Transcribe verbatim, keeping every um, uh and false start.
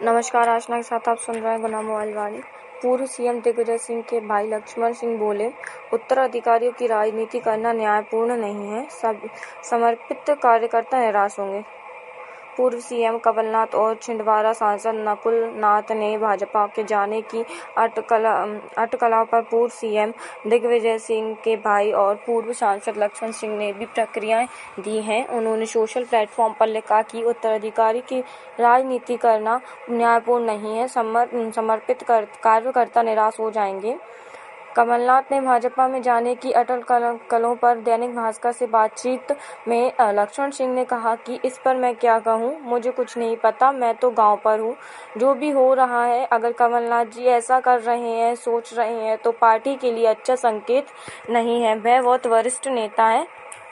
नमस्कार, आशना के साथ आप सुन रहे हैं गुना मोबाइल वाणी। पूर्व सीएम दिग्विजय सिंह के भाई लक्ष्मण सिंह बोले, उत्तराधिकारियों की राजनीति करना न्यायपूर्ण नहीं है, सब समर्पित कार्यकर्ता निराश होंगे। पूर्व सीएम कमलनाथ और छिंदवाड़ा सांसद नकुल नाथ ने भाजपा के जाने की अटकला अटकलों पर पूर्व सीएम दिग्विजय सिंह के भाई और पूर्व सांसद लक्ष्मण सिंह ने भी प्रतिक्रियाएं दी हैं। उन्होंने सोशल प्लेटफॉर्म पर लिखा कि उत्तराधिकारी की राजनीति करना न्यायपूर्ण नहीं है, समर, समर्पित कर, कार्यकर्ता निराश हो जाएंगे। कमलनाथ ने भाजपा में जाने की अटकलों पर दैनिक भास्कर से बातचीत में लक्ष्मण सिंह ने कहा कि इस पर मैं क्या कहूं, मुझे कुछ नहीं पता, मैं तो गांव पर हूं। जो भी हो रहा है, अगर कमलनाथ जी ऐसा कर रहे हैं, सोच रहे हैं, तो पार्टी के लिए अच्छा संकेत नहीं है। वह बहुत वरिष्ठ नेता हैं।